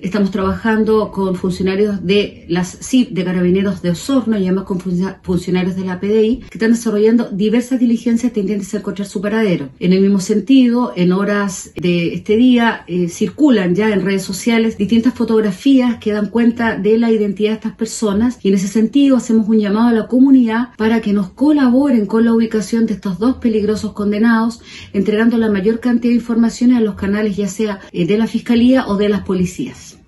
Estamos trabajando con funcionarios de las CIP de Carabineros de Osorno y además con funcionarios de la PDI que están desarrollando diversas diligencias tendientes a encontrar su paradero. En el mismo sentido, en horas de este día circulan ya en redes sociales distintas fotografías que dan cuenta de la identidad de estas personas y en ese sentido hacemos un llamado a la comunidad para que nos colaboren con la ubicación de estos dos peligrosos condenados, entregando la mayor cantidad de informaciones a los canales ya sea de la Fiscalía o de las policías.